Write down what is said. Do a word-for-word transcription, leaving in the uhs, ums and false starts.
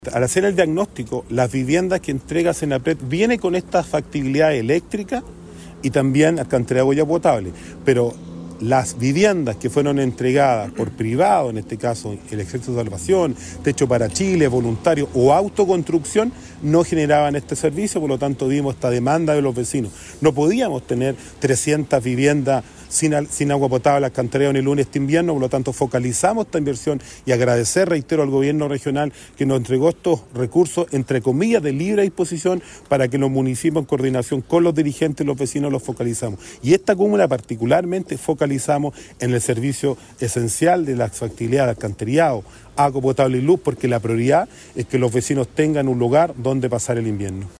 Al hacer el diagnóstico, las viviendas que entrega Senapred viene con esta factibilidad eléctrica y también alcantarillado de agua potable, pero las viviendas que fueron entregadas por privado, en este caso el Ejército de Salvación, Techo para Chile, voluntarios o autoconstrucción, no generaban este servicio, por lo tanto dimos esta demanda de los vecinos. No podíamos tener trescientas viviendas sin, sin agua potable, alcantarillado en el lunes este invierno, por lo tanto focalizamos esta inversión y agradecer, reitero, al gobierno regional que nos entregó estos recursos, entre comillas, de libre disposición para que los municipios en coordinación con los dirigentes y los vecinos los focalizamos. Y esta comuna particularmente focalizamos en el servicio esencial de la factibilidad de alcantarillado, agua potable y luz, porque la prioridad es que los vecinos tengan un lugar donde pasar el invierno.